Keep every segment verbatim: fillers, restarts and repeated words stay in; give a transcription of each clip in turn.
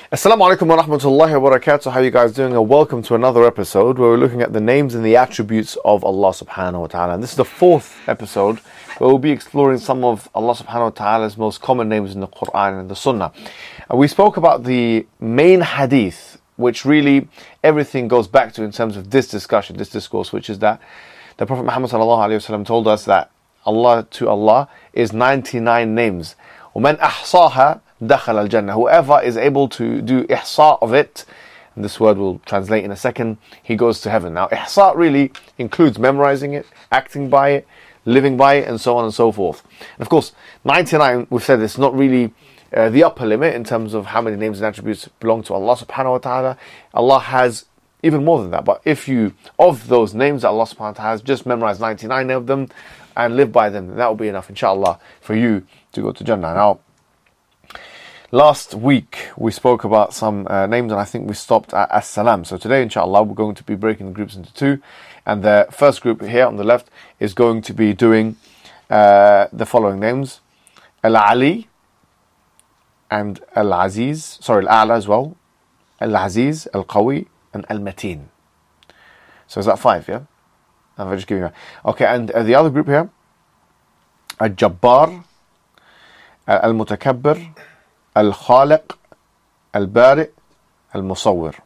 Assalamu alaikum wa rahmatullahi wa barakatuh. How are you guys doing? And welcome to another episode where we're looking at the names and the attributes of Allah subhanahu wa ta'ala. And this is the fourth episode where we'll be exploring some of Allah subhanahu wa ta'ala's most common names in the Quran and the Sunnah. And we spoke about the main hadith, which really everything goes back to in terms of this discussion, this discourse, which is that the Prophet Muhammad sallallahu alayhi wa sallam told us that Allah to Allah is ninety-nine names. وَمَنْ أَحْصَاهَا دَخَلَ الْجَنَّةِ. Whoever is able to do ihsa of it, and this word will translate in a second, he goes to heaven. Now ihsa really includes memorizing it, acting by it, living by it, and so on and so forth. And of course, ninety-nine, we've said it's not really uh, the upper limit in terms of how many names and attributes belong to Allah subhanahu wa ta'ala. Allah has even more than that. But if you, of those names that Allah subhanahu wa ta'ala has, just memorize ninety-nine of them and live by them, that will be enough, inshallah, for you to go to Jannah. Now, last week we spoke about some uh, names, and I think we stopped at As-Salam. So today, inshallah, we're going to be breaking the groups into two. And the first group here on the left is going to be doing uh, the following names: Al-Ali and Al-Aziz. Sorry, Al-A'la as well. Al-Aziz, Al-Qawi, and Al-Mateen. So is that five, yeah? I'm just giving you that. Okay, and uh, the other group here: Al-Jabbar, Al-Mutakabbir, Al-Khaliq, Al-Bari', Al-Musawwir.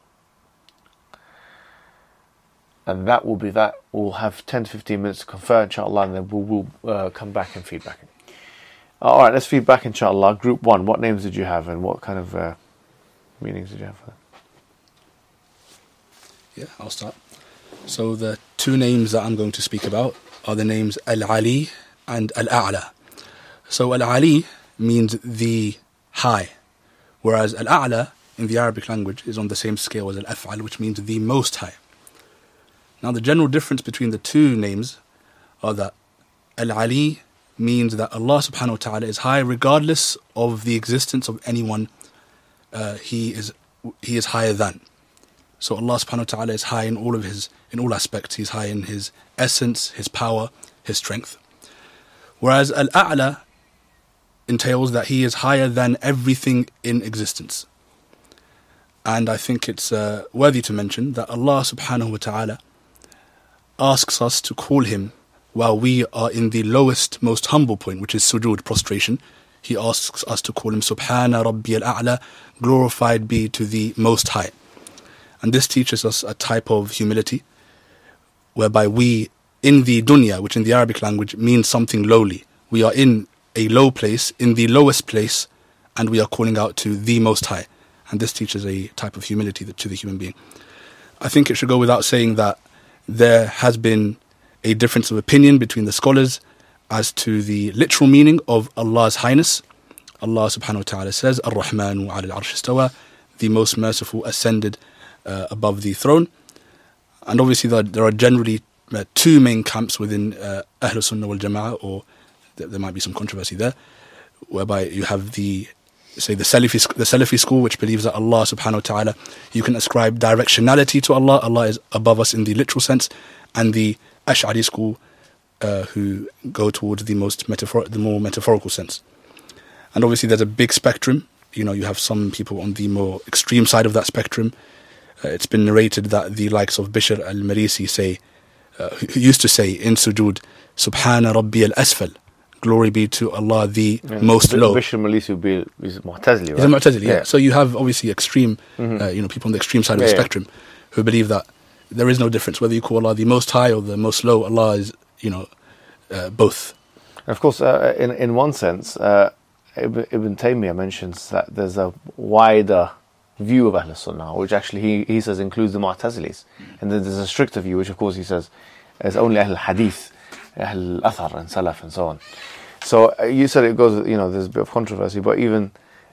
And that will be that. We'll have ten to fifteen minutes to confer, inshallah, and then we'll, we'll uh, come back and feedback. Alright, let's feedback, inshallah. Group one, what names did you have and what kind of uh, meanings did you have for that? Yeah, I'll start. So the two names that I'm going to speak about are the names Al-Ali and Al-A'la. So Al-Ali means the high, whereas Al-A'la in the Arabic language is on the same scale as Al-Af'al, which means the most high. Now the general difference between the two names are that Al-Ali means that Allah subhanahu wa ta'ala is high regardless of the existence of anyone uh, he is he is higher than. So Allah subhanahu wa ta'ala is high in all of his in all aspects. He's high in his essence, his power, his strength. Whereas Al-A'la entails that he is higher than everything in existence. And I think it's uh, worthy to mention that Allah subhanahu wa ta'ala asks us to call him while we are in the lowest, most humble point, which is sujood, prostration. He asks us to call him Subhana Rabbi al-A'la, glorified be to the Most High. And this teaches us a type of humility whereby we, in the dunya, which in the Arabic language means something lowly, we are in a low place, in the lowest place, and we are calling out to the Most High. And this teaches a type of humility to the human being. I think it should go without saying that there has been a difference of opinion between the scholars as to the literal meaning of Allah's highness. Allah subhanahu wa ta'ala says, Ar-Rahmanu ala al-Arsh istawa, the most merciful ascended uh, above the throne. And obviously there, there are generally uh, two main camps within uh, Ahlul Sunnah wal Jama'ah, or th- there might be some controversy there, whereby you have the say the Salafi, the Salafi school, which believes that Allah subhanahu wa ta'ala, you can ascribe directionality to Allah, Allah is above us in the literal sense, and the Ash'ari school, uh, who go towards the most metaphor, the more metaphorical sense. And obviously there's a big spectrum. You know, you have some people on the more extreme side of that spectrum. Uh, it's been narrated that the likes of Bishr al-Marisi say, uh, who used to say in sujood, Subhana Rabbi al-Asfal, glory be to Allah, the yeah, most B- low. Bishr al-Marisi would be is Mu'tazili, right? He's a Mu'tazili, yeah. yeah. So you have obviously extreme, mm-hmm. uh, you know, people on the extreme side of yeah, the yeah. spectrum who believe that there is no difference whether you call Allah the most high or the most low. Allah is, you know, uh, both. Of course, uh, in in one sense, uh, Ibn, Ibn Taymiyyah mentions that there's a wider view of Ahlul Sunnah, which actually he, he says includes the Mu'tazilis, mm-hmm. and then there's a stricter view, which of course he says is only Ahlul Hadith, Ahlul Athar and Salaf and so on. So uh, you said it goes, you know, there's a bit of controversy, but even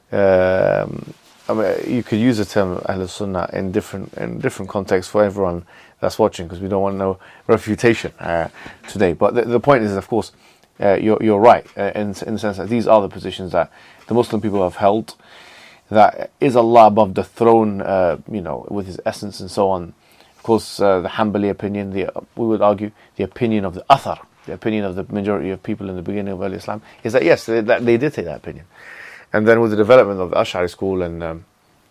um, I mean, you could use the term Ahlul Sunnah in different in different contexts for everyone that's watching, because we don't want no refutation uh, today. But the, the point is, of course, uh, you're you're right uh, in in the sense that these are the positions that the Muslim people have held. That is Allah above the throne, uh, you know, with His essence and so on. Of course, uh, the Hanbali opinion, the we would argue the opinion of the Athar, the opinion of the majority of people in the beginning of early Islam, is that yes, they, that they did take that opinion. And then with the development of the Ash'ari school and um,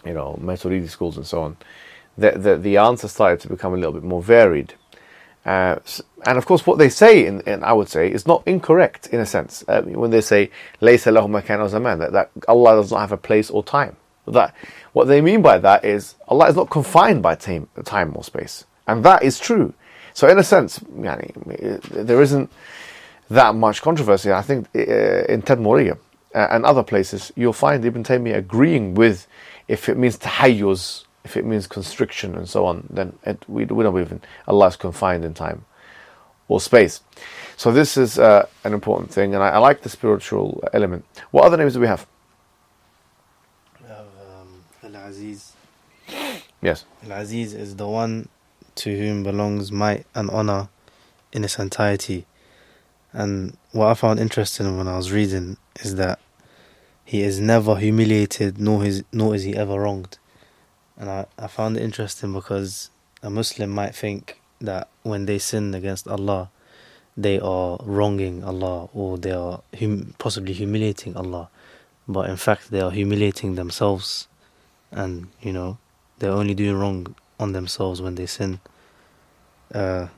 you know, Maturidi schools and so on, the, the, the answer started to become a little bit more varied. Uh, and of course, what they say, in, in, I would say, is not incorrect in a sense. Uh, when they say, "Laysa lahu makan wa zaman," that, that Allah does not have a place or time. That what they mean by that is Allah is not confined by time, time or space, and that is true. So, in a sense, yani, there isn't that much controversy. I think uh, in Tadmuriyya uh, and other places, you'll find Ibn Taymiyyah agreeing with if it means tahayyuz, if it means constriction and so on, then it, we, we don't believe in Allah is confined in time or space. So this is uh, an important thing, and I, I like the spiritual element. What other names do we have? We have um, Al-Aziz. Yes. Al-Aziz is the one to whom belongs might and honor in its entirety. And what I found interesting when I was reading is that he is never humiliated, nor is, nor is he ever wronged. And I, I found it interesting because a Muslim might think that when they sin against Allah, they are wronging Allah, or they are hum- possibly humiliating Allah. But in fact, they are humiliating themselves. And, you know, they're only doing wrong on themselves when they sin. Uh,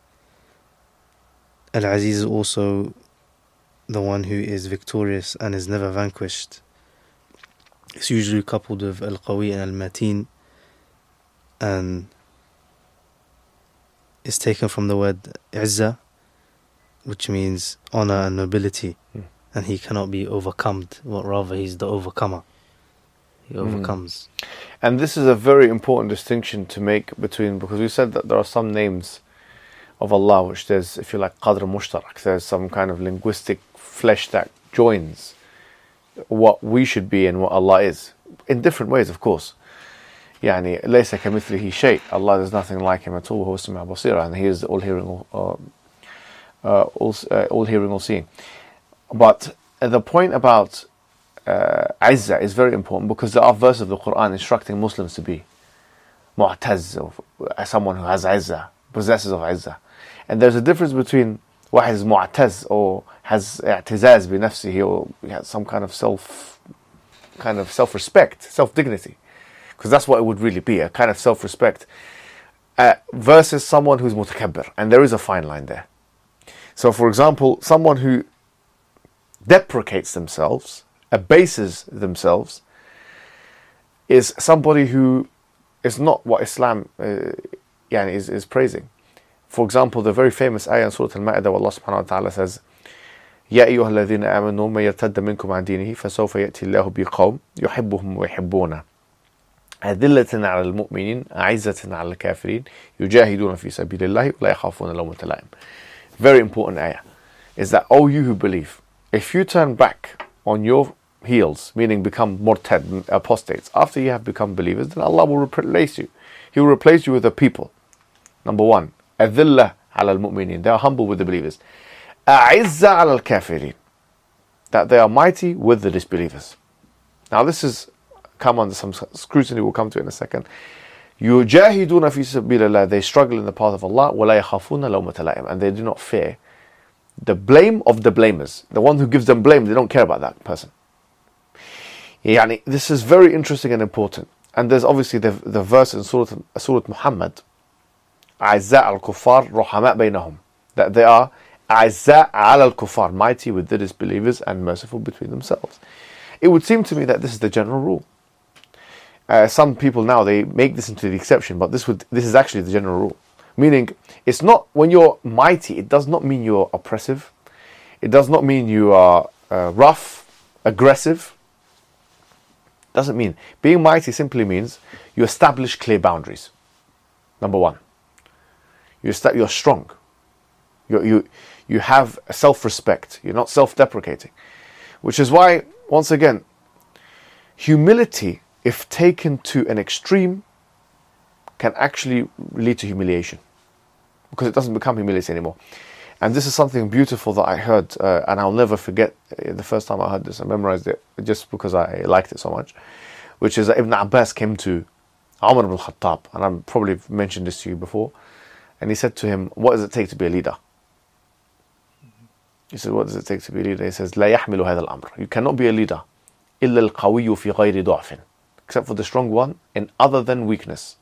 Al-Aziz is also the one who is victorious and is never vanquished. It's usually coupled with Al-Qawi and Al-Mateen, and it's taken from the word Izzah, which means honor and nobility. Mm. And he cannot be overcome, but rather he's the overcomer. He overcomes. Mm. And this is a very important distinction to make between, because we said that there are some names of Allah which there's, if you like, qadr mushtarak, there's some kind of linguistic flesh that joins what we should be and what Allah is, in different ways, of course. يعني ليس كمثله شيء. Allah, there's nothing like him at all. هو السميع البصير, and he is all hearing, all, uh, uh, all, uh, all hearing, all seeing. But uh, the point about uh, Izzah is very important, because there are verses of the Quran instructing Muslims to be mu'taz, or someone who has Izzah, possesses of Izzah. And there's a difference between واحد is mu'taz, or has اعتزاز بنفسه, or has some kind of self, kind of self-respect, self-dignity. Because that's what it would really be, a kind of self-respect, uh, versus someone who's mutakabbir. And there is a fine line there. So, for example, someone who deprecates themselves, abases themselves, is somebody who is not what Islam uh, yani is, is praising. For example, the very famous ayah in Surah Al-Ma'idah, where Allah subhanahu wa ta'ala says, يَا أَيُّهَا الَّذِينَ آمَنُوا مَن يَرْتَدَّ مِنكُمْ عَنْ دِينِهِ فَسَوْفَ يَأْتِي اللَّهُ بِقَوْمٍ يُحِبُّهُمْ وَيُحِبُّونَهُ أذلة على المؤمنين أعزة على الكافرين يجاهدون في سبيل الله ولا يخافون لومة لائم. Very important ayah is that, oh, you who believe, if you turn back on your heels, meaning become murtad, apostates, after you have become believers, then Allah will replace you. He will replace you with the people. Number one, أذلة على المؤمنين, they are humble with the believers. أعزة على الكافرين, that they are mighty with the disbelievers. Now this is come under some scrutiny, we'll come to it in a second. يُجَاهِدُونَ فِي سَبِيلِ اللَّهِ, they struggle in the path of Allah, وَلَا يَخَافُونَ لَوْمَةَ لَائِمٍ, and they do not fear the blame of the blamers. The one who gives them blame, they don't care about that person. Yani, this is very interesting and important. And there's obviously the, the verse in Surah, Surah Muhammad, أَعِزَّاءَ الْكُفَّارِ رُحَمَاء بَيْنَهُم, that they are أَعِزَّاءَ عَلَى الْكُفَّارِ, mighty with the disbelievers and merciful between themselves. It would seem to me that this is the general rule. Uh, some people now, they make this into the exception, but this would this is actually the general rule. Meaning, it's not, when you're mighty, it does not mean you're oppressive. It does not mean you are uh, rough, aggressive. Doesn't mean. Being mighty simply means you establish clear boundaries. Number one. You esta- you're strong. You you you have self-respect. You're not self-deprecating. Which is why, once again, humility, if taken to an extreme, can actually lead to humiliation, because it doesn't become humility anymore. And this is something beautiful that I heard, uh, and I'll never forget uh, the first time I heard this. I memorized it just because I liked it so much, which is that Ibn Abbas came to Umar ibn Khattab, and I've probably mentioned this to you before, and he said to him, what does it take to be a leader? He said, what does it take to be a leader? He says, لا يحمل هذا الأمر, you cannot be a leader إلا القوي في غير ضعف, except for the strong one, in other than weakness.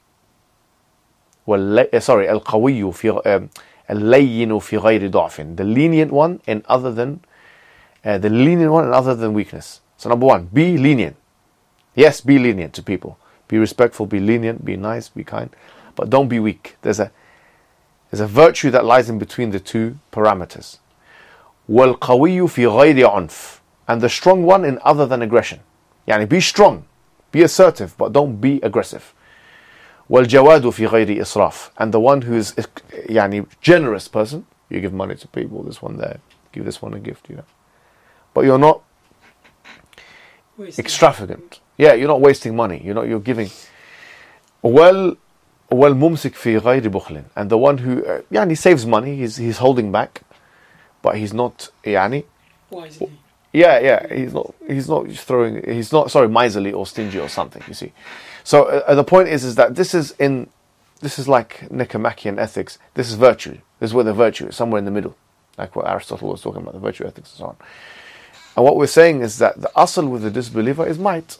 Well, sorry, al-qawiyu fi um, al-layyinu fi ghayri da'fin. The lenient one in other than uh, the lenient one in other than weakness. So number one, be lenient. Yes, be lenient to people. Be respectful, be lenient, be nice, be kind, but don't be weak. There's a there's a virtue that lies in between the two parameters. وَالْقَوِيُّ فِي غَيْرِ عُنْفٍ. And the strong one in other than aggression. Yani be strong, be assertive, but don't be aggressive. وَالْجَوَادُ فِي غَيْرِ إِسْرَافٍ. And the one who is yani generous person, you give money to people, this one there, give this one a gift, you know. But you're not wasting extravagant. Yeah, you're not wasting money. You're not. You're giving. Well, well, mumsik fi ghayri bukhlin, and the one who, uh, yani, saves money. He's he's holding back, but he's not. Yani. Why isn't he? Yeah, yeah. He's not. He's not throwing. He's not. Sorry, miserly or stingy or something. You see. So uh, the point is, is that this is in. This is like Nicomachean ethics. This is virtue. This is where the virtue is, somewhere in the middle, like what Aristotle was talking about, the virtue ethics and so on. And what we're saying is that the asl with the disbeliever is might.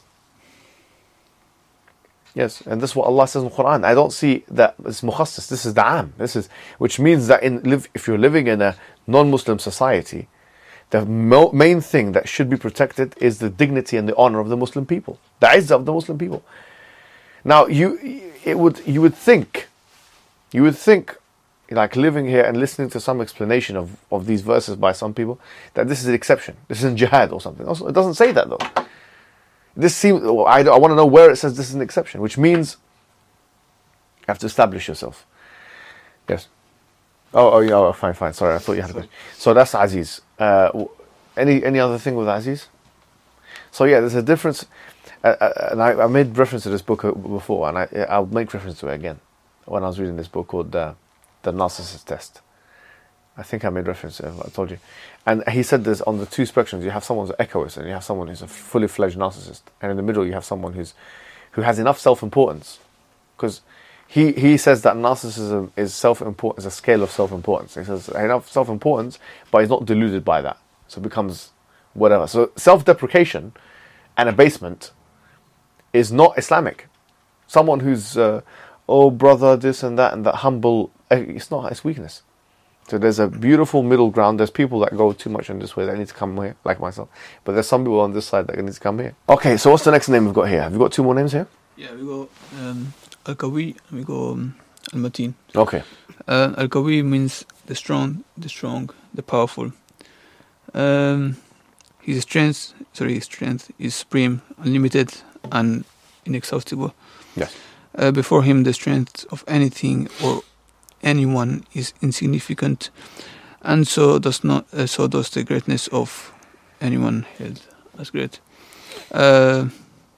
Yes, and this is what Allah says in the Quran. I don't see that it's mukhassas. This is the am. This is, which means that in live, if you're living in a non-Muslim society, the mo- main thing that should be protected is the dignity and the honor of the Muslim people, the izzah of the Muslim people. Now, you, it would, you would think, you would think, like living here and listening to some explanation of, of these verses by some people, that this is an exception. This isn't jihad or something. Also, it doesn't say that though. This seems. I, I want to know where it says this is an exception, which means you have to establish yourself. Yes. Oh, oh, yeah. Oh, fine, fine. Sorry, I thought you had a question. So that's Aziz. Uh, any any other thing with Aziz? So yeah, there's a difference, uh, uh, and I, I made reference to this book before, and I I'll make reference to it again when I was reading this book called uh, The Narcissist Test. I think I made reference to it, I told you. And he said there's on the two spectrums, you have someone who's an egoist and you have someone who's a fully fledged narcissist. And in the middle you have someone who's who has enough self-importance. Because he, he says that narcissism is self-important, is a scale of self-importance. He says enough self-importance, but he's not deluded by that. So it becomes whatever. So self-deprecation and abasement is not Islamic. Someone who's, uh, oh brother, this and that, and that humble, it's not, it's weakness. So there's a beautiful middle ground. There's people that go too much in this way that need to come here, like myself. But there's some people on this side that need to come here. Okay, so what's the next name we've got here? Have you got two more names here? Yeah, we go um, Al-Qawi and we go um, Al-Mateen. Okay. Uh, Al-Qawi means the strong, the strong, the powerful. Um, his strength, sorry, his strength is supreme, unlimited, and inexhaustible. Yes. Uh, before him, the strength of anything or anyone is insignificant, and so does not. Uh, so does the greatness of anyone held as great. Uh,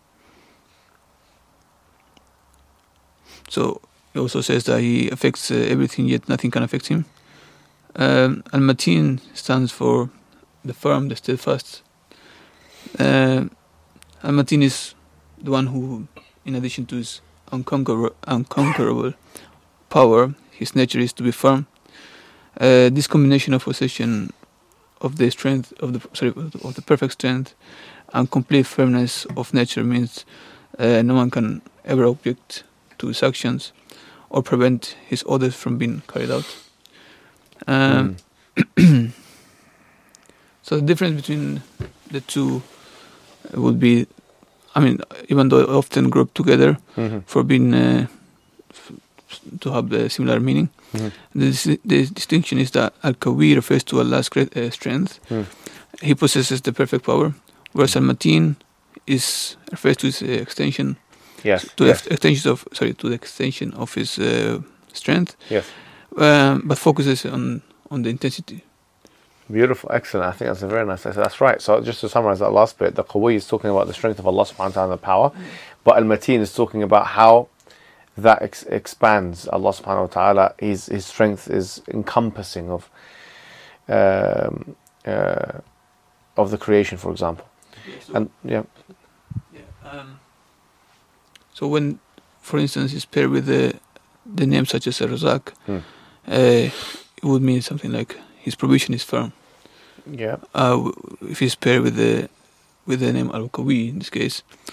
so he also says that he affects uh, everything, yet nothing can affect him. Um, Al-Mateen stands for the firm, the steadfast. Uh, Al-Mateen is the one who, in addition to his unconquer- unconquerable power, his nature is to be firm. Uh, this combination of possession of the strength of the sorry of the perfect strength and complete firmness of nature means uh, no one can ever object to his actions or prevent his orders from being carried out. Um, mm. So the difference between the two would be, I mean, even though often grouped together mm-hmm. for being uh, to have a similar meaning. Mm-hmm. The, the distinction is that Al-Qawi refers to Allah's great uh, strength. Mm. He possesses the perfect power, whereas Al-Mateen is refers to his uh, extension. Yes. To yes. the extensions of sorry to the extension of his uh, strength. Yes. Um, but focuses on on the intensity. Beautiful, excellent. I think that's a very nice answer. That's right. So just to summarize that last bit, the Qawi is talking about the strength of Allah subhanahu wa ta'ala and the power, mm. but Al-Mateen is talking about how that ex- expands Allah subhanahu wa ta'ala. His, his strength is encompassing of um, uh, of the creation, for example. Yeah, so and yeah. yeah um, so when, for instance, it's paired with the the name such as Ar-Razak, hmm. uh, it would mean something like his provision is firm. Yeah. Uh, if it's paired with the with the name Al-Qawi in this case,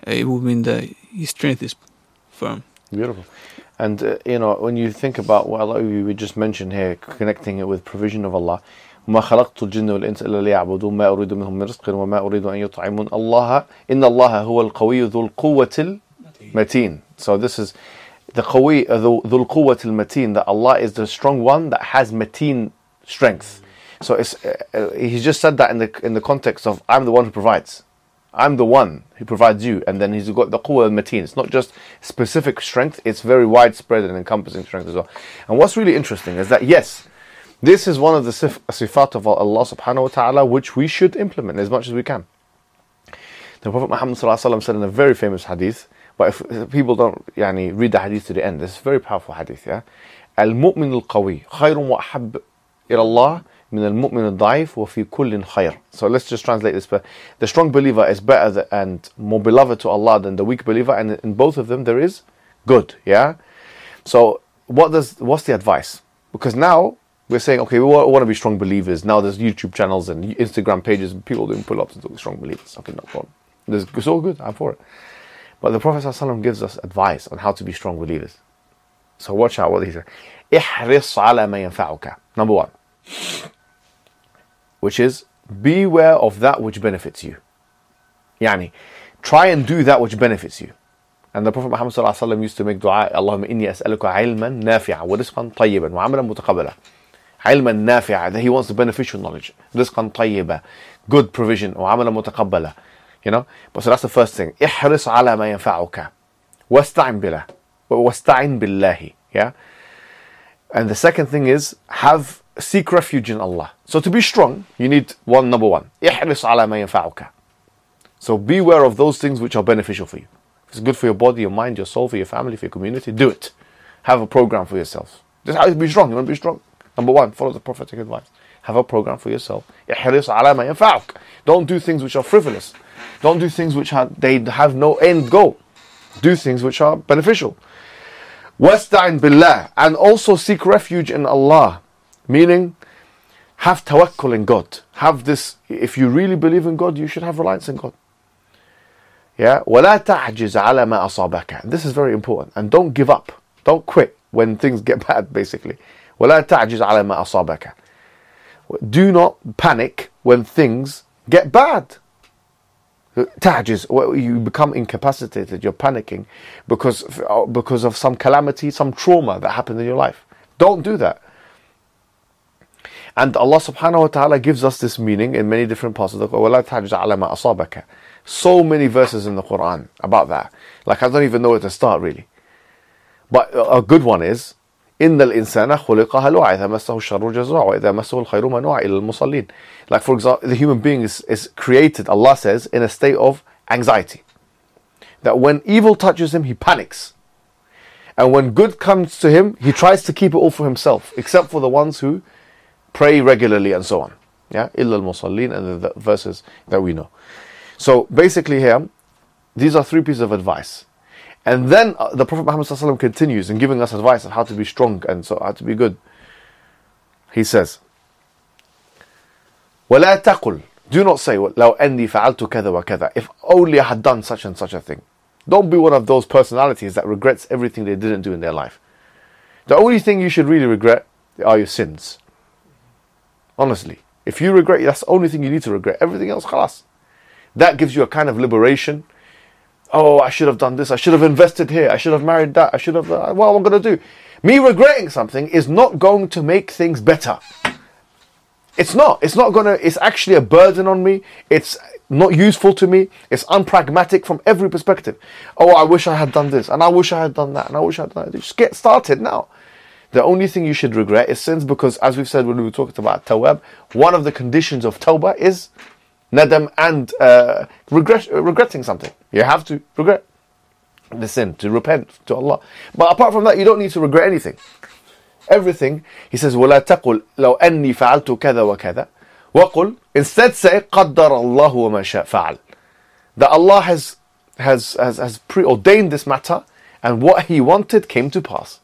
it would mean that his strength is firm. Beautiful. And, uh, you know, when you think about what Allah, we just mentioned here, connecting it with provision of Allah, وَمَا خَلَقْتُ الْجِنَّ وَالْإِنسَ إِلَّا لِيَعْبُدُونَ مَا أُرِيدُ مِنْهُم مِّن رِزْقٍ وَمَا أُرِيدُ أَن يُطْعِمُونَ اللَّهَ إِنَّ اللَّهَ هُوَ الْقَوِيُّ ذُو الْقُوَّةِ الْمَتِينَ. So this is the qawi, uh, ذُو الْقُوَّةِ الْمَتِينَ, that Allah is the strong one that has mateen strength. So it's, uh, uh, He just said that in the in the context of, I'm the one who provides. I'm the one who provides you, and then he's got the quwwah al-mateen. It's not just specific strength, it's very widespread and encompassing strength as well. And what's really interesting is that, yes, this is one of the sif- sifat of Allah subhanahu wa ta'ala which we should implement as much as we can. The Prophet Muhammad sallallahu alaihi wasallam said in a very famous hadith, but if, if people don't yani, read the hadith to the end, this is a very powerful hadith, yeah? Al-mu'min al-qawi khayrun wa ahab ila Allah min al-mu'min al-da'if wa fi kullin khayr. So let's just translate this. The strong believer is better th- and more beloved to Allah than the weak believer, and in both of them there is good, yeah? So what does what's the advice? Because now we're saying, okay, we want to be strong believers. Now there's YouTube channels and Instagram pages and people doing pull-ups and doing strong believers. Okay, no problem. There's, it's all good, I'm for it. But the Prophet ﷺ gives us advice on how to be strong believers. So watch out what he said. احرص على ما ينفعك. Number one, which is beware of that which benefits you. Yani, try and do that which benefits you. And the Prophet Muhammad ﷺ used to make dua, Allahumma inni as'aluka ilman nafi'a wa rizqan tayyiban wa amalan mutaqabbala. Ilman nafi'a, that he wants the beneficial knowledge. Rizqan tayyiba, good provision, wa amalan mutaqabbala. You know? But so that's the first thing. احرص على ما ينفعك واستعن بالله واستعن بالله. Yeah? And the second thing is, have seek refuge in Allah. So to be strong, you need one, number one. احرص على ما ينفعك. So beware of those things which are beneficial for you. If it's good for your body, your mind, your soul, for your family, for your community, do it. Have a program for yourself. This is how you be strong. You want to be strong? Number one, follow the prophetic advice. Have a program for yourself. احرص على ما ينفعك. Don't do things which are frivolous. Don't do things which are, they have no end goal. Do things which are beneficial. وَاسْتَعِنْ بِاللَّهِ. And also seek refuge in Allah. Meaning, have tawakkul in God. Have this, if you really believe in God, you should have reliance in God. Yeah? وَلَا تَعْجِزْ عَلَى مَا أَصَابَكَ. This is very important. And don't give up. Don't quit when things get bad, basically. وَلَا تَعْجِزْ عَلَى مَا أَصَابَكَ. Do not panic when things get bad. Ta'jiz, you become incapacitated, you're panicking because, because of some calamity, some trauma that happened in your life. Don't do that. And Allah subhanahu wa ta'ala gives us this meaning in many different parts of the Quran. وَلَا تَعْجِزْ عَلَى مَا أَصَابَكَ. So many verses in the Quran about that. Like, I don't even know where to start, really. But a good one is, إِنَّ الْإِنسَانَ خُلِقَ هَلُوعًا إِذَا مَسَّهُ الشَّرُّ جَزُوعًا وَإِذَا مَسَّهُ الْخَيْرُ مَنُوعًا إِلَى الْمُصَلِّينَ. Like, for example, the human being is, is created, Allah says, in a state of anxiety. That when evil touches him, he panics. And when good comes to him, he tries to keep it all for himself, except for the ones who pray regularly and so on. Yeah, إِلَّا الْمُصَلِّينَ, and the, the verses that we know. So basically here, these are three pieces of advice. And then uh, the Prophet Muhammad ﷺ continues in giving us advice on how to be strong and so how to be good. He says, وَلَا تَقُلْ. Do not say, لَوْ أَنِّي فَعَلْتُ كَذَا وَكَذَا. If only I had done such and such a thing. Don't be one of those personalities that regrets everything they didn't do in their life. The only thing you should really regret are your sins. Honestly. If you regret, that's the only thing you need to regret. Everything else, khalas. That gives you a kind of liberation. Oh, I should have done this. I should have invested here. I should have married that. I should have... Uh, what am I going to do? Me regretting something is not going to make things better. It's not. It's not going to... It's actually a burden on me. It's not useful to me. It's unpragmatic from every perspective. Oh, I wish I had done this. And I wish I had done that. And I wish I had done that. Just get started now. The only thing you should regret is sins, because as we've said when we were talking about tawab, one of the conditions of tawbah is nadam and uh, regret, uh, regretting something. You have to regret the sin, to repent to Allah. But apart from that, you don't need to regret anything. Everything, he says, وَلَا تَقُلْ لَوْ أَنِّي فَعَلْتُ كَذَا وَكَذَا وَقُلْ. Instead say, قَدَّرَ اللَّهُ وَمَا شَاءَ فَعَلْ. That Allah has, has, has, has preordained this matter, and what He wanted came to pass.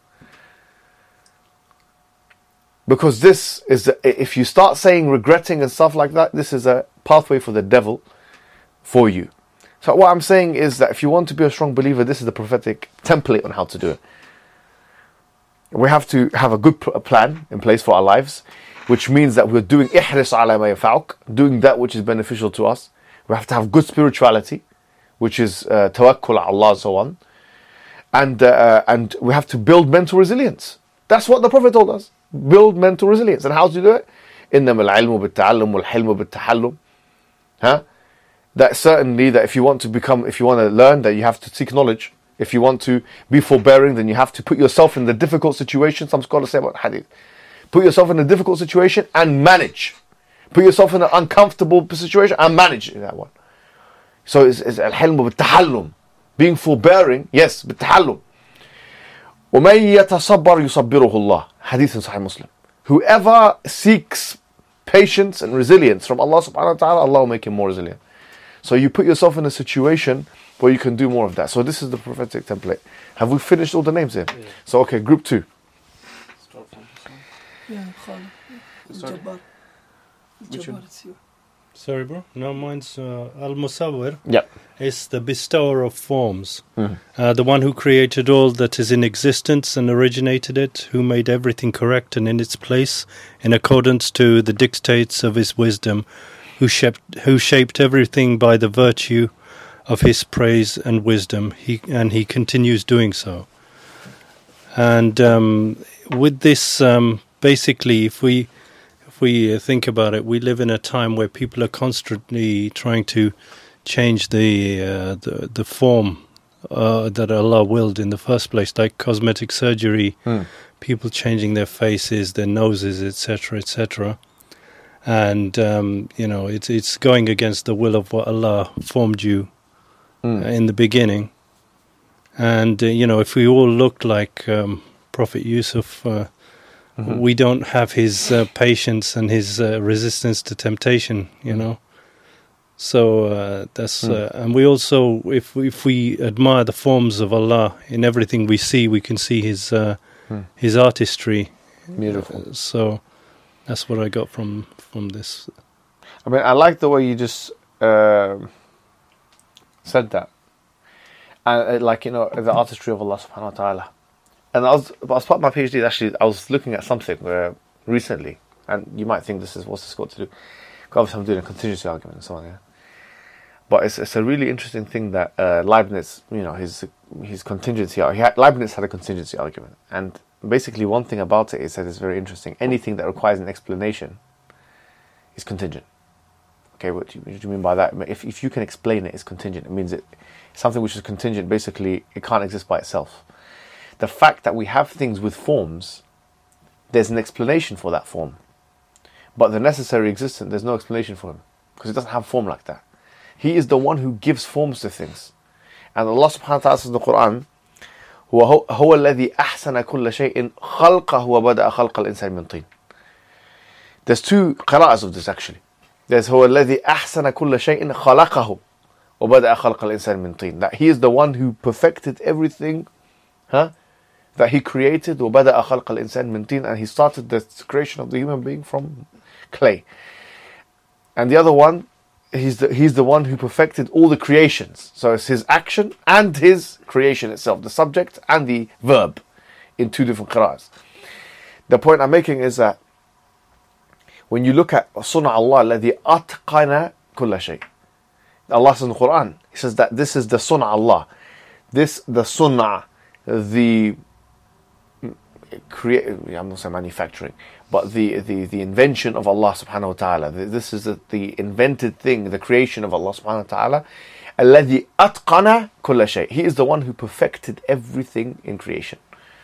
Because this is, if you start saying regretting and stuff like that, this is a pathway for the devil for you. So what I'm saying is that if you want to be a strong believer, this is the prophetic template on how to do it. We have to have a good pl- plan in place for our lives, which means that we're doing ihris ala ma yanfa'uk, doing that which is beneficial to us. We have to have good spirituality, which is uh, tawakkul ala Allah and so on. And, uh, and we have to build mental resilience. That's what the Prophet told us. Build mental resilience. And how to do it? إِنَّمَا الْعِلْمُ بِالتَّعَلُّمُ وَالْحِلْمُ بِالتَّحَلُّمُ. Huh? That certainly that if you want to become, if you want to learn, that you have to seek knowledge. If you want to be forbearing, then you have to put yourself in the difficult situation. Some scholars say about hadith. Put yourself in a difficult situation and manage. Put yourself in an uncomfortable situation and manage that one. So it's, it's al-hilm bit-tahallum. Being forbearing, yes, bit-tahallum. وَمَن يَتَصَبَّرْ يُصَبِّرُهُ اللَّهِ. Hadith in Sahih Muslim. Whoever seeks patience and resilience from Allah subhanahu wa ta'ala, Allah will make him more resilient. So you put yourself in a situation where you can do more of that. So this is the prophetic template. Have we finished all the names here? Yeah. So okay, group two. Yeah, Khalid. Jabbar. Jabbar, it's you. Sorry, bro. No, mine's uh, Al-Musawwir. Yeah. Is the bestower of forms. Mm. Uh, the one who created all that is in existence and originated it, who made everything correct and in its place, in accordance to the dictates of his wisdom, who shaped, who shaped everything by the virtue of his praise and wisdom, he and he continues doing so. And um, with this, um, basically, if we if we think about it, we live in a time where people are constantly trying to change the uh, the, the form uh, that Allah willed in the first place, like cosmetic surgery, mm. people changing their faces, their noses, et cetera, et cetera. And um, you know, it's it's going against the will of what Allah formed you mm. uh, in the beginning. And uh, you know, if we all looked like um, Prophet Yusuf, uh, mm-hmm. we don't have his uh, patience and his uh, resistance to temptation. You know, so uh, that's mm. uh, and we also, if if we admire the forms of Allah in everything we see, we can see his uh, mm. his artistry. Beautiful. Uh, so. That's what I got from, from this. I mean, I like the way you just uh, said that. And uh, like, you know, the artistry of Allah subhanahu wa ta'ala. And I was, as part of my PhD, actually, I was looking at something uh, recently, and you might think this is, what's this got to do? Obviously, I'm doing a contingency argument and so on, yeah. But it's it's a really interesting thing that uh, Leibniz, you know, his his contingency, he had, Leibniz had a contingency argument. And basically, one thing about it is that it's very interesting. Anything that requires an explanation is contingent. Okay, what do you, what do you mean by that? If if you can explain it, it's contingent. It means it something which is contingent. Basically, it can't exist by itself. The fact that we have things with forms, there's an explanation for that form, but the necessary existence, there's no explanation for him because it doesn't have form like that. He is the one who gives forms to things, and Allah Subhanahu wa Taala says in the Quran, هو هو الذي أحسن كل شيء خلقه وبدأ خلق الإنسان من طين. There's two qira'ahs of this actually. There's هو الذي أحسن كل شيء خلقه وبدأ خلق الإنسان من طين. That he is the one who perfected everything, huh? That he created وبدأ خلق الإنسان من طين, and he started the creation of the human being from clay. And the other one, he's the he's the one who perfected all the creations. So it's his action and his creation itself, the subject and the verb, in two different qira'ahs. The point I'm making is that when you look at Sun'a Allah الذي أتقن كل شيء, Allah says in the Quran, He says that this is the Sun'a Allah, this the Sun'a, the create. I'm not saying manufacturing, but the, the, the invention of Allah subhanahu wa ta'ala. This is the, the invented thing, the creation of Allah subhanahu wa ta'ala. الذي أتقن كل شيء. He is the one who perfected everything in creation.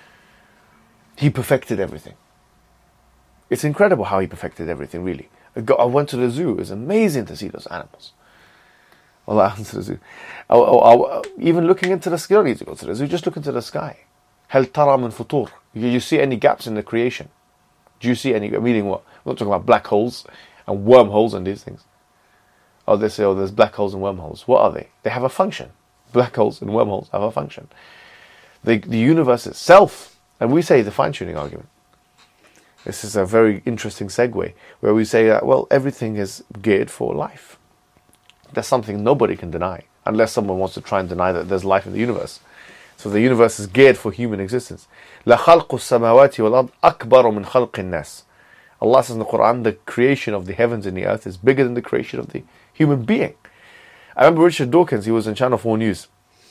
He perfected everything. It's incredible how he perfected everything, really. I, got, I went to the zoo. It's amazing to see those animals. Well, I went to the zoo. I, I, I, even looking into the sky, you don't need to go to the zoo, just look into the sky. هل ترى من فطور? Do you see any gaps in the creation? Do you see any, meaning what? We're not talking about black holes and wormholes and these things. Oh, they say, oh, there's black holes and wormholes. What are they? They have a function. Black holes and wormholes have a function. The, the universe itself, and we say the fine-tuning argument. This is a very interesting segue, where we say that, well, everything is geared for life. That's something nobody can deny. unless someone wants to try and deny that there's life in the universe. So the universe is geared for human existence. لَخَلْقُ السَّمَاوَاتِ وَالْأَرْضِ أَكْبَرُ مِنْ خَلْقِ النَّاسِ. Allah says in the Quran, the creation of the heavens and the earth is bigger than the creation of the human being. I remember Richard Dawkins, he was in Channel four News.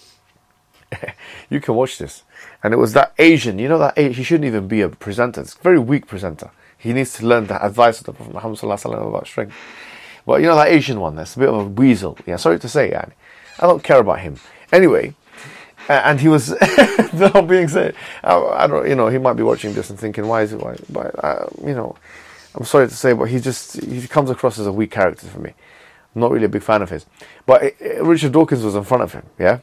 You can watch this. And it was that Asian, you know that he shouldn't even be a presenter. It's a very weak presenter. He needs to learn the advice of the Prophet Muhammad sallallahu alaihi wasallam about strength. But you know that Asian one, that's a bit of a weasel. Yeah, sorry to say, yani. I don't care about him. Anyway, uh, and he was, not being said, I, I don't, you know, he might be watching this and thinking, why is it, why, but, uh, you know, I'm sorry to say, but he just, he comes across as a weak character for me. I'm not really a big fan of his. But uh, Richard Dawkins was in front of him, yeah?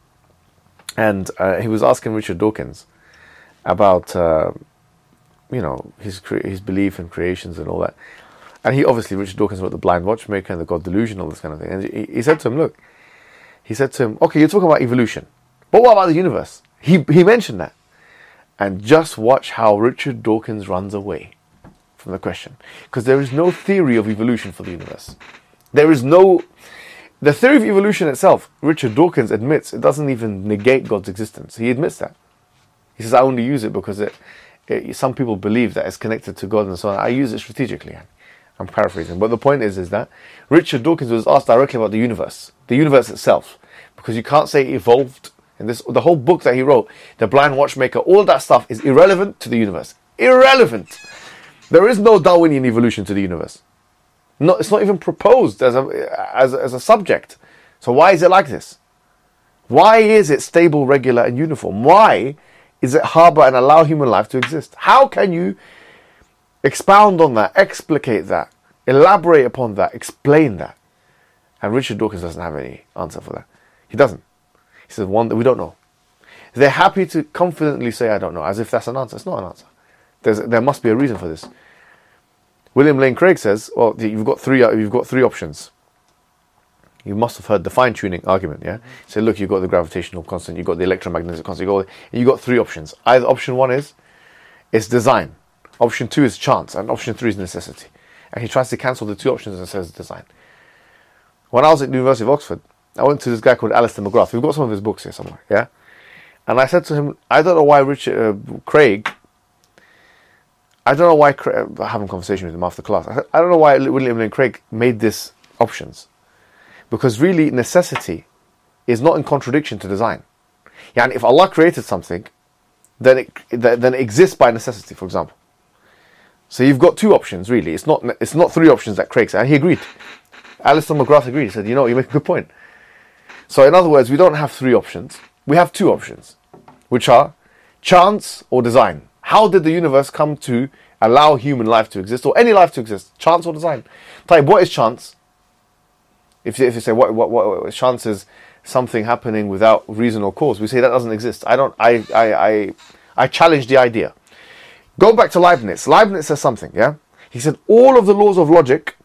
And uh, he was asking Richard Dawkins about, uh, you know, his cre- his belief in creations and all that. And he obviously, Richard Dawkins wrote The Blind Watchmaker and The God Delusion, all this kind of thing. And he, he said to him, look, he said to him, okay, you're talking about evolution, but what about the universe? He he mentioned that. And just watch how Richard Dawkins runs away from the question. Because there is no theory of evolution for the universe. There is no... The theory of evolution itself, Richard Dawkins admits, it doesn't even negate God's existence. He admits that. He says, I only use it because it, it, some people believe that it's connected to God and so on. I use it strategically. I'm paraphrasing. But the point is, is that Richard Dawkins was asked directly about the universe. The universe itself. Because you can't say it evolved. And this, the whole book that he wrote, The Blind Watchmaker, all that stuff is irrelevant to the universe. Irrelevant. There is no Darwinian evolution to the universe. No, it's not even proposed as a, as, as a subject. So why is it like this? Why is it stable, regular and uniform? Why is it harbour and allow human life to exist? How can you expound on that, explicate that, elaborate upon that, explain that? And Richard Dawkins doesn't have any answer for that. He doesn't. He says, one that we don't know. They're happy to confidently say, I don't know, as if that's an answer. It's not an answer. There's, there must be a reason for this. William Lane Craig says, well, you've got three, you've got three options. You must have heard the fine-tuning argument, yeah? So look, you've got the gravitational constant, you've got the electromagnetic constant, you've got, you've got three options. Either option one is, it's design. Option two is chance. And option three is necessity. And he tries to cancel the two options and says design. When I was at the University of Oxford, I went to this guy called Alistair McGrath. We've got some of his books here somewhere, yeah? And I said to him, I don't know why Richard uh, Craig... I don't know why, Craig, I'm having a conversation with him after class. I, I don't know why William Lane Craig made this options. Because really, necessity is not in contradiction to design. Yeah, and if Allah created something, then it, then it exists by necessity, for example. So you've got two options, really. It's not it's not three options that Craig said. And he agreed. Alistair McGrath agreed. He said, you know, you make a good point. So in other words, we don't have three options. We have two options, which are chance or design. How did the universe come to allow human life to exist, or any life to exist? Chance or design? Type, what is chance? If, if you say, what, what, what, what chance is something happening without reason or cause, we say that doesn't exist. I don't, I, I, I, I challenge the idea. Go back to Leibniz. Leibniz says something, yeah? He said, all of the laws of logic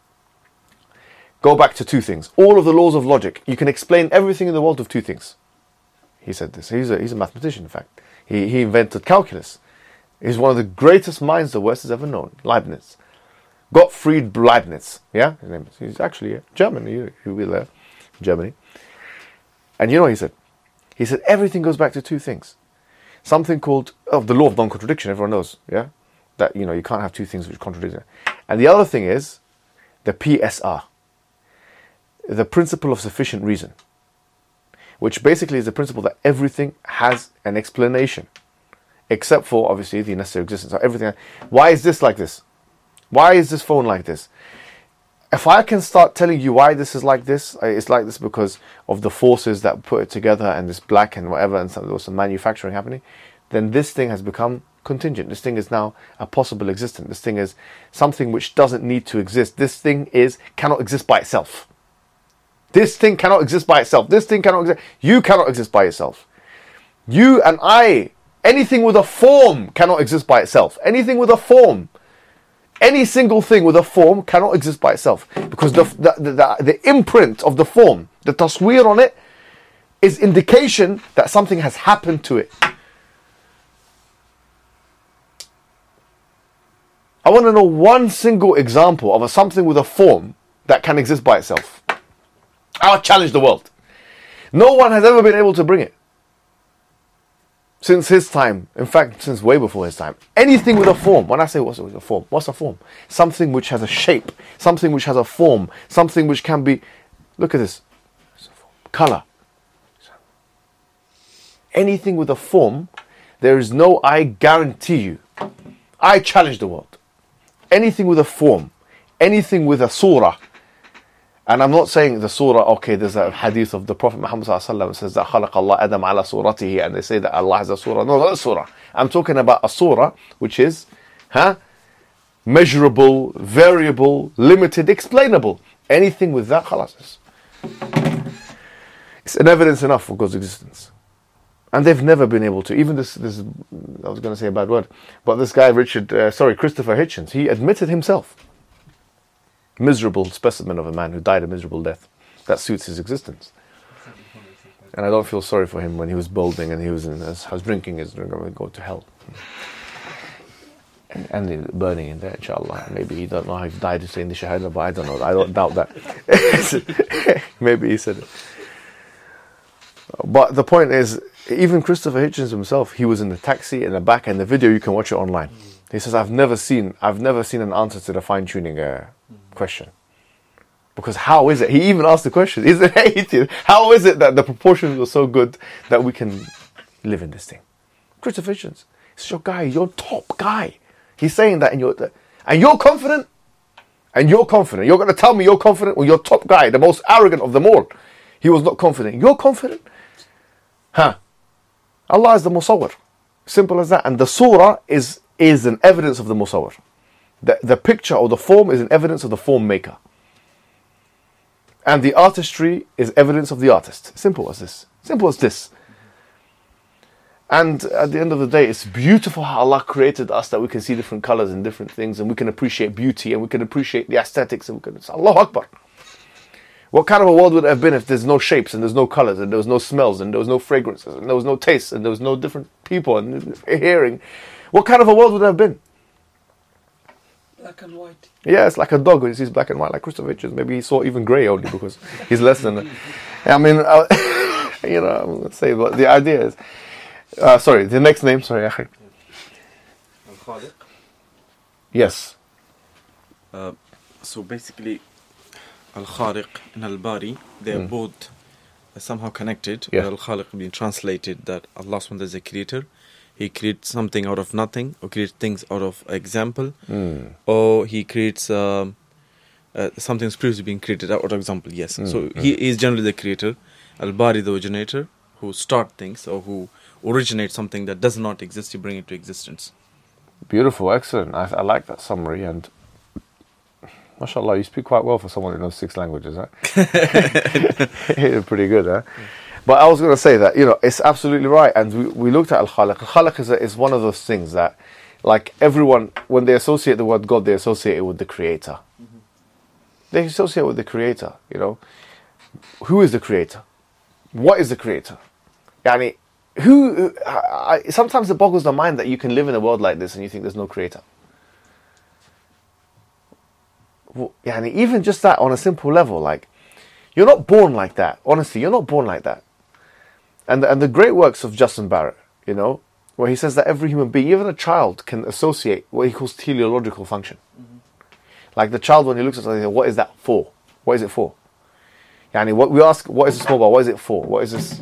go back to two things. All of the laws of logic. You can explain everything in the world with two things. He said this. He's a, he's a mathematician, in fact. He, he invented calculus. He's one of the greatest minds the West has ever known. Leibniz. Gottfried Leibniz. Yeah? His name is, he's actually German. He, he will there. Germany. And you know what he said? He said, everything goes back to two things. Something called, oh, the law of non-contradiction, everyone knows, yeah? That, you know, you can't have two things which contradict it. And the other thing is the P S R. The principle of sufficient reason. Which basically is the principle that everything has an explanation. Except for, obviously, the necessary existence of everything. Why is this like this? Why is this phone like this? If I can start telling you why this is like this, it's like this because of the forces that put it together and this black and whatever, and some, there was some manufacturing happening, then this thing has become contingent. This thing is now a possible existence. This thing is something which doesn't need to exist. This thing is cannot exist by itself. This thing cannot exist by itself. This thing cannot exist. You cannot exist by yourself. You and I, anything with a form cannot exist by itself. Anything with a form. Any single thing with a form cannot exist by itself. Because the, the, the, the imprint of the form, the tasweer on it, is indication that something has happened to it. I want to know one single example of a something with a form that can exist by itself. I'll challenge the world. No one has ever been able to bring it. Since his time, in fact, since way before his time. Anything with a form. When I say what's a form, what's a form? Something which has a shape, something which has a form, something which can be, look at this, color. Anything with a form, there is no, I guarantee you, I challenge the world. Anything with a form, anything with a surah, and I'm not saying the surah, okay, there's a hadith of the Prophet Muhammad sallallahu alaihi wasallam says that خلق Allah Adam ala suratihi, and they say that Allah has a surah. No, not a surah. I'm talking about a surah which is huh, measurable, variable, limited, explainable. Anything with that, khalas. It's an evidence enough for God's existence. And they've never been able to, even this, this I was going to say a bad word, but this guy, Richard, uh, sorry, Christopher Hitchens, he admitted himself. Miserable specimen of a man who died a miserable death. That suits his existence. And I don't feel sorry for him when he was balding and he was in his house drinking his drink, going to go to hell. And, and burning in there, inshallah. Maybe he don't know how he died to saying the shahada, but I don't know. I don't doubt that. Maybe he said it. But the point is, even Christopher Hitchens himself, he was in the taxi in the back, and the video you can watch it online. He says, "I've never seen, I've never seen an answer to the fine-tuning uh, question, because how is it?" He even asked the question: "Is it atheist? How is it that the proportions were so good that we can live in this thing?" Christopher Hitchens, it's your guy, your top guy. He's saying that, and you're, and you're confident, and you're confident. You're going to tell me you're confident when your top guy, the most arrogant of them all, he was not confident. You're confident, huh? Allah is the Musawwir. Simple as that. And the surah is is an evidence of the Musawwir. The, the picture or the form is an evidence of the form maker. And the artistry is evidence of the artist. Simple as this. Simple as this. And at the end of the day, it's beautiful how Allah created us, that we can see different colors and different things, and we can appreciate beauty, and we can appreciate the aesthetics, and we can, it's Allahu Akbar. What kind of a world would it have been if there's no shapes, and there's no colors, and there was no smells, and there was no fragrances, and there was no tastes, and there was no different people and hearing? What kind of a world would it have been? Black and white. Yeah, it's like a dog when he sees black and white, like Christopher Hitchens. Maybe he saw even grey only because he's less than. I mean, uh, you know, I'm going to say, but the idea is. Uh, sorry, the next name. Sorry, Akhi. Al-Khaliq. Yes. Uh, so basically, Al-Khaliq and Al-Bari, they are Mm. both somehow connected. Yeah. Al-Khaliq being translated that Allah subhanahu wa ta'ala is a creator. He creates something out of nothing, or creates things out of example, Mm. or he creates um, uh, something that's previously being created out of example. Yes. Mm, So mm. he is generally the creator. Al-Bari, the originator, who start things or who originate something that does not exist, you bring it to existence. Beautiful, excellent. I, I like that summary, and mashallah, you speak quite well for someone who knows six languages, huh? You're pretty good, huh? But I was going to say that, you know, it's absolutely right. And we, we looked at Al-Khaliq. Al-Khaliq is, a, is one of those things that, like everyone, when they associate the word God, they associate it with the Creator. Mm-hmm. They associate with the Creator, you know. Who is the Creator? What is the Creator? Yani, who, I, I, sometimes it boggles the mind that you can live in a world like this and you think there's no Creator. Well, yani, even just that on a simple level, like, you're not born like that. Honestly, you're not born like that. And the, and the great works of Justin Barrett, you know, where he says that every human being, even a child, can associate what he calls teleological function. Mm-hmm. Like the child, when he looks at something, what is that for? What is it for? Yani, what we ask, what is this mobile? What is it for? What is this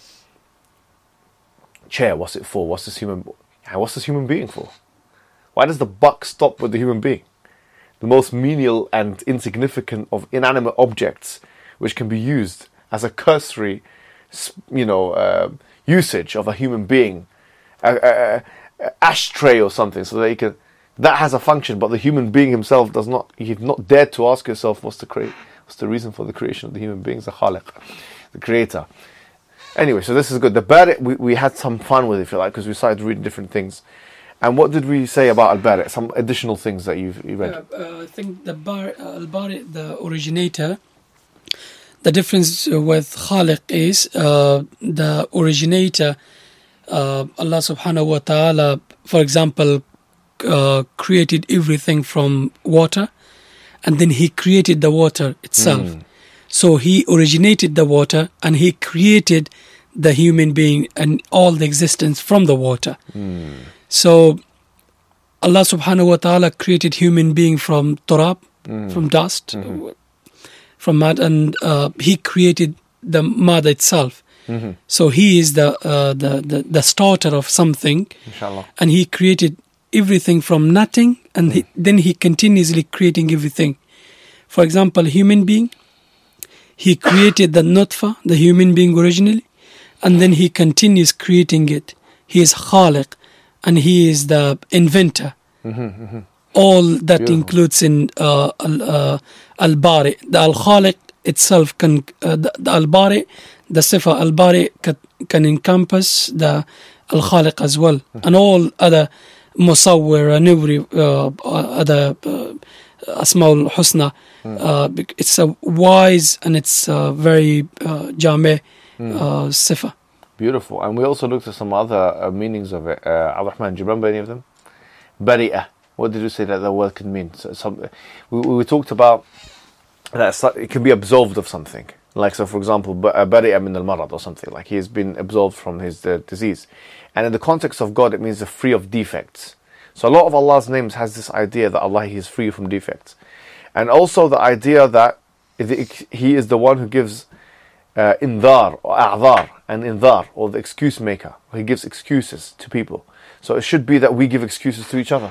chair? What's it for? What's this human? What's this human being for? Why does the buck stop with the human being? The most menial and insignificant of inanimate objects, which can be used as a cursory, you know, uh, usage of a human being, a, a, a ashtray or something, so that you can. That has a function, but the human being himself does not. You've not dared to ask yourself, what's the cre- what's the reason for the creation of the human beings? The Khaliq, the Creator. Anyway, so this is good. The Bari', we, we had some fun with it, if you like, because we started reading different things. And what did we say about Al-Bari'? Some additional things that you've you read. Uh, uh, I think the bar, uh, Al-Bari', the originator. The difference with Khaliq is uh, the originator, uh, Allah subhanahu wa ta'ala, for example, uh, created everything from water, and then He created the water itself. Mm. So he originated the water and he created the human being and all the existence from the water. Mm. So Allah subhanahu wa ta'ala created human being from turab, Mm. from dust, Mm-hmm. from mud, and uh, he created the mud itself. Mm-hmm. So he is the, uh, the, the, the starter of something, Inshallah. and he created everything from nothing, and he, then he continuously creating everything. For example, human being, he created the nutfa, the human being originally, and then he continues creating it. He is khaliq, and he is the inventor. Mm-hmm. Mm-hmm. All that Beautiful. includes in uh, al, uh, al-bari. The al-khaliq itself can, uh, the, the al-bari, the sifa al-bari can, can encompass the al-khaliq as well, and all other musawwir and every uh, other uh, asma al-husna. Uh, bec- it's a wise and it's a very uh, jame uh, sifa. Beautiful. And we also looked at some other uh, meanings of it. Uh, Abdurrahman, do you remember any of them? Bari'ah. What did you say that the word could mean? So, some, we, we talked about that so- it can be absolved of something. Like, so for example, ba- uh, Bari'ah min al-marad or something. Like he has been absolved from his uh, disease. And in the context of God, it means the free of defects. So a lot of Allah's names has this idea that Allah he is free from defects. And also the idea that he is the one who gives uh, indar or a'dhar and indar, or the excuse maker. He gives excuses to people. So it should be that we give excuses to each other.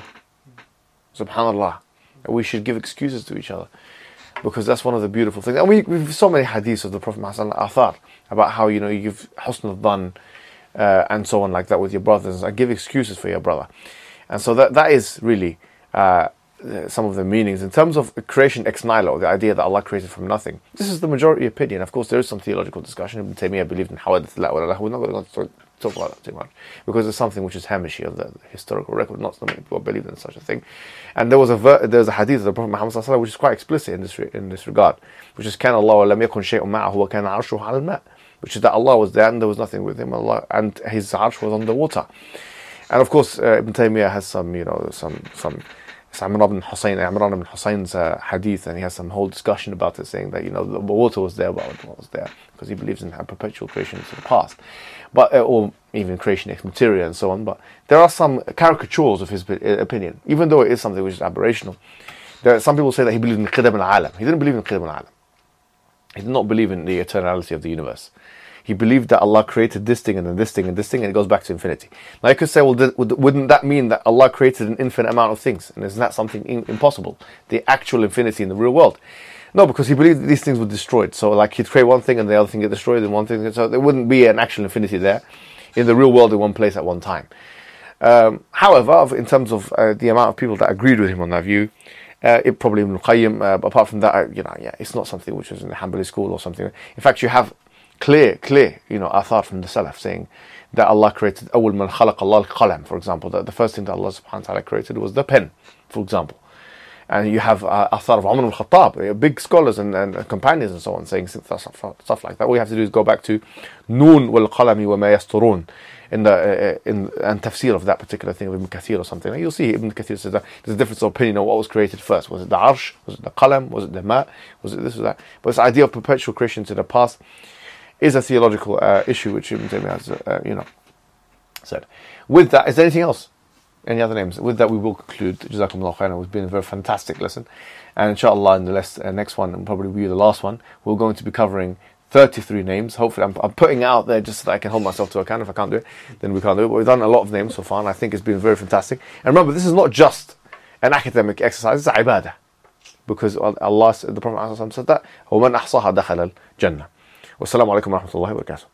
Subhanallah. We should give excuses to each other. Because that's one of the beautiful things. And we, we have so many hadiths of the Prophet Muhammad athar about how, you know, you give husn al-dhan uh, and so on like that with your brothers. And give excuses for your brother. And so that that is really uh, some of the meanings. In terms of creation ex nihilo, the idea that Allah created from nothing, this is the majority opinion. Of course, there is some theological discussion. Ibn Taymiyyah believed in hawadith la wala. We're not going to talk about that too much, because it's something which is hamishi of the historical record. Not so many people believe in such a thing. And there was a ver- there was a hadith of the Prophet Muhammad sallallahu alaihi wasallam which is quite explicit in this re- in this regard, which is kana Allah lam yakun shay'un ma'ahu wa kana 'arshuhu 'ala al-ma', which is that Allah was there and there was nothing with him, Allah, and his arsh was on the water. And of course, uh, Ibn Taymiyyah has some, you know, some some. It's Imran ibn Hussein, Imran ibn Hussein's uh, hadith, and he has some whole discussion about it, saying that, you know, the water was there, but what was there, because he believes in perpetual creation to the past, but uh, or even creation ex materia and so on. But there are some caricatures of his opinion, even though it is something which is aberrational. There are some people say that he believed in qidam al-alam. He didn't believe in qidam al-alam. He did not believe in the eternality of the universe. He believed that Allah created this thing and then this thing and this thing, and it goes back to infinity. Now you could say, well, th- wouldn't that mean that Allah created an infinite amount of things? And isn't that something in- impossible? The actual infinity in the real world? No, because he believed that these things were destroyed. So like he'd create one thing and the other thing get destroyed, and one thing, so there wouldn't be an actual infinity there in the real world in one place at one time. Um, however, in terms of uh, the amount of people that agreed with him on that view, Uh, it probably Ibn Qayyim, uh, but apart from that, uh, you know, yeah, it's not something which was in the Hanbali school or something. In fact, you have clear, clear, you know, athar from the Salaf saying that Allah created أول من خلق الله القلم, for example, that the first thing that Allah subhanahu wa ta'ala created was the pen, for example. And you have uh, athar of Umar al-Khattab, big scholars and, and companions and so on, saying stuff, stuff like that. All you have to do is go back to Noon wal qalami wa ma yasturun, in the uh, in and tafsir of that particular thing of Ibn Kathir or something. And you'll see Ibn Kathir says that there's a difference of opinion on what was created first. Was it the arsh? Was it the qalam? Was it the ma? Was it this or that? But this idea of perpetual creation to the past is a theological uh, issue which Ibn Taymiyyah has, uh, you know, said. With that, is there anything else? Any other names? With that, we will conclude. Jazakumullah khairan. It's been a very fantastic lesson. And inshallah, in the less, uh, next one, and probably will be the last one, we're going to be covering thirty-three names. Hopefully, I'm, I'm putting it out there just so that I can hold myself to account. If I can't do it, then we can't do it. But we've done a lot of names so far, and I think it's been very fantastic. And remember, this is not just an academic exercise, it's ibadah. Because Allah, the Prophet said that, وَمَنْ أَحْصَاهَا دَخَلَ الْجَنَّةِ. Wassalamu alaikum wa rahmatullahi wa barakatuh.